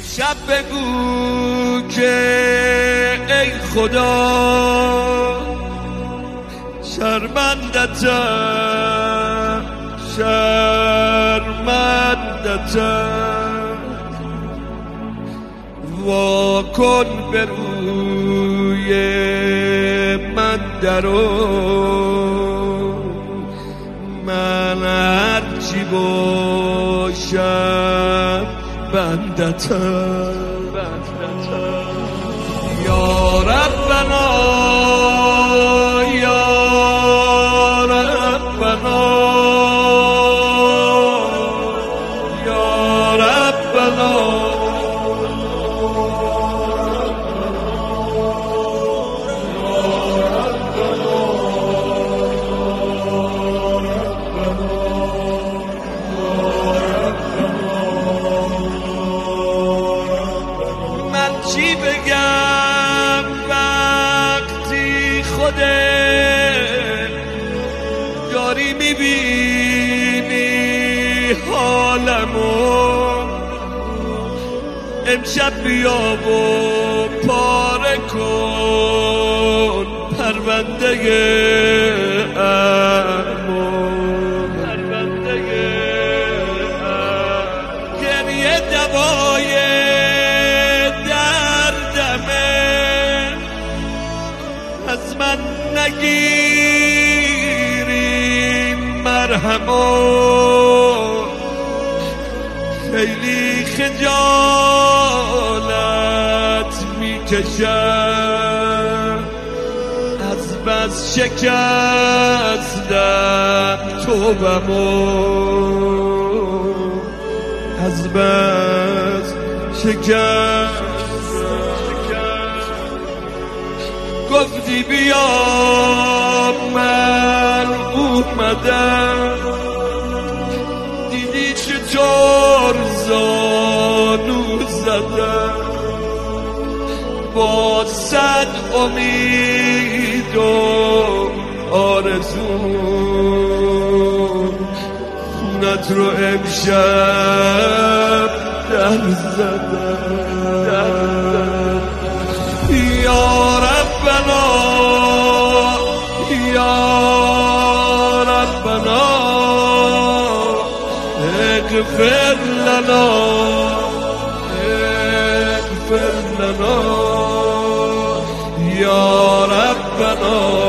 شب بگو که ای خدا شرمندتم وا کن به روی من درو من هرچی باشم بندتم یا ربنا یا ربنا یا ربنا چی بگم وقتی خودت داری میبینی حالمو امشب بیا و پاره کن پرونده امو گریه دوای از من نگیری مرهمو خیلی خجالت میکشم از بس شکستم توبمو از بس شکستم گفتی بیا من اومدم دیدی چطور زانو زدم با صد امید و آرزو خونت رو امشب در زدم یا ربنا یا ربنا اغفر لنا اغفر لنا یا ربنا